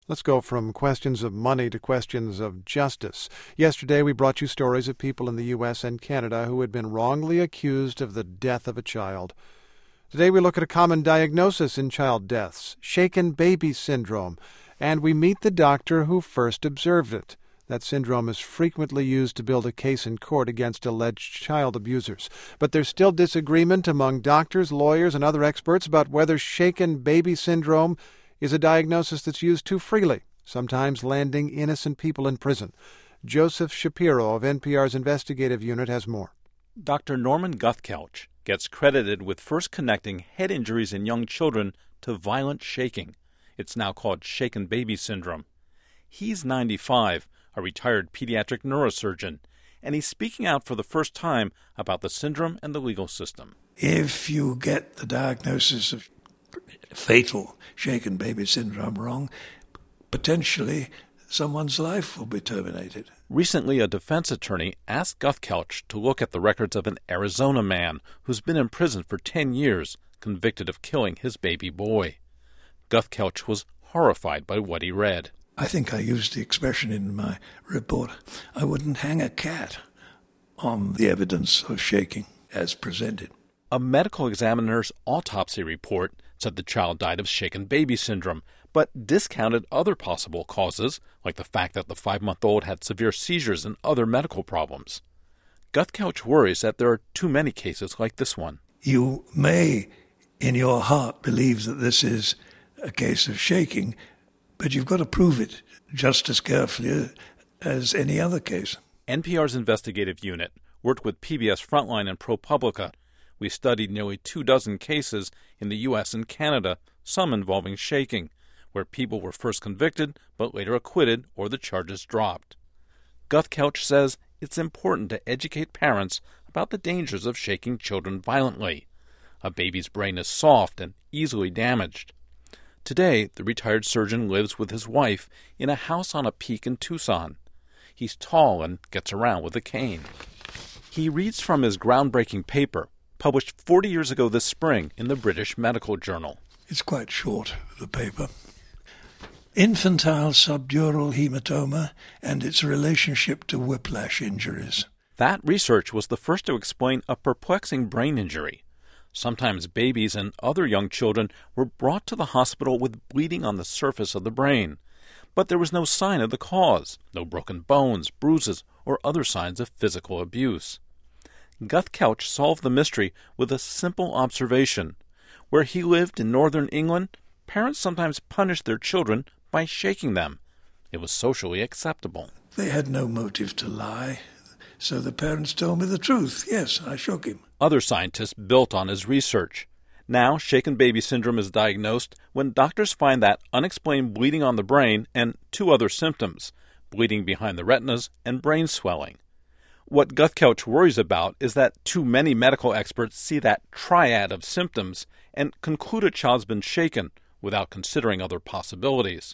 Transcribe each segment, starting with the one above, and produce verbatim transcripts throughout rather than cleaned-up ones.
Let's go from questions of money to questions of justice. Yesterday, we brought you stories of people in the U S and Canada who had been wrongly accused of the death of a child. Today, we look at a common diagnosis in child deaths, shaken baby syndrome, and we meet the doctor who first observed it. That syndrome is frequently used to build a case in court against alleged child abusers. But there's still disagreement among doctors, lawyers, and other experts about whether shaken baby syndrome is a diagnosis that's used too freely, sometimes landing innocent people in prison. Joseph Shapiro of N P R's investigative unit has more. Doctor Norman Guthkelch gets credited with first connecting head injuries in young children to violent shaking. It's now called shaken baby syndrome. He's ninety-five, a retired pediatric neurosurgeon, and he's speaking out for the first time about the syndrome and the legal system. If you get the diagnosis of fatal shaken baby syndrome wrong, potentially someone's life will be terminated. Recently, a defense attorney asked Guthkelch to look at the records of an Arizona man who's been in prison for ten years, convicted of killing his baby boy. Guthkelch was horrified by what he read. I think I used the expression in my report, I wouldn't hang a cat on the evidence of shaking as presented. A medical examiner's autopsy report said the child died of shaken baby syndrome, but discounted other possible causes, like the fact that the five-month-old had severe seizures and other medical problems. Guthkelch worries that there are too many cases like this one. You may, in your heart, believe that this is a case of shaking, but you've got to prove it just as carefully as any other case. N P R's investigative unit worked with P B S Frontline and ProPublica. We studied nearly two dozen cases in the U S and Canada, some involving shaking, where people were first convicted but later acquitted or the charges dropped. Guthkelch says it's important to educate parents about the dangers of shaking children violently. A baby's brain is soft and easily damaged. Today, the retired surgeon lives with his wife in a house on a peak in Tucson. He's tall and gets around with a cane. He reads from his groundbreaking paper, published forty years ago this spring in the British Medical Journal. It's quite short, the paper. Infantile subdural hematoma and its relationship to whiplash injuries. That research was the first to explain a perplexing brain injury. Sometimes babies and other young children were brought to the hospital with bleeding on the surface of the brain. But there was no sign of the cause, no broken bones, bruises, or other signs of physical abuse. Guthkelch solved the mystery with a simple observation. Where he lived in northern England, parents sometimes punished their children by shaking them. It was socially acceptable. They had no motive to lie, so the parents told me the truth. Yes, I shook him. Other scientists built on his research. Now, shaken baby syndrome is diagnosed when doctors find that unexplained bleeding on the brain and two other symptoms, bleeding behind the retinas and brain swelling. What Guthkelch worries about is that too many medical experts see that triad of symptoms and conclude a child's been shaken without considering other possibilities.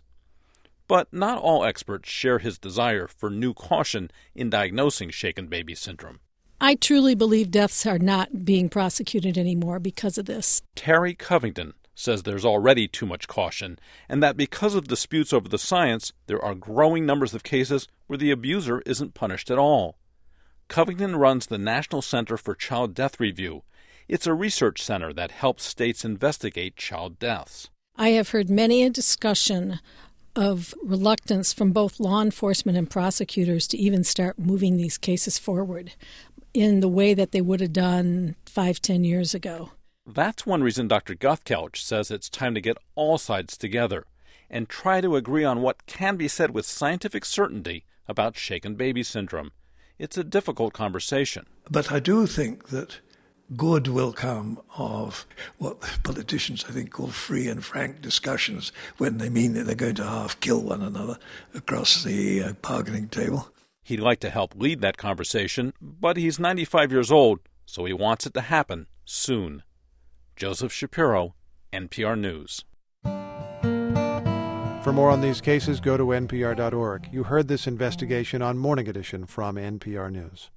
But not all experts share his desire for new caution in diagnosing shaken baby syndrome. I truly believe deaths are not being prosecuted anymore because of this. Terry Covington says there's already too much caution, and that because of disputes over the science, there are growing numbers of cases where the abuser isn't punished at all. Covington runs the National Center for Child Death Review. It's a research center that helps states investigate child deaths. I have heard many a discussion of reluctance from both law enforcement and prosecutors to even start moving these cases forward in the way that they would have done five, ten years ago. That's one reason Doctor Guthkelch says it's time to get all sides together and try to agree on what can be said with scientific certainty about shaken baby syndrome. It's a difficult conversation. But I do think that good will come of what politicians, I think, call free and frank discussions when they mean that they're going to half kill one another across the uh, bargaining table. He'd like to help lead that conversation, but he's ninety-five years old, so he wants it to happen soon. Joseph Shapiro, N P R News. For more on these cases, go to N P R dot org. You heard this investigation on Morning Edition from N P R News.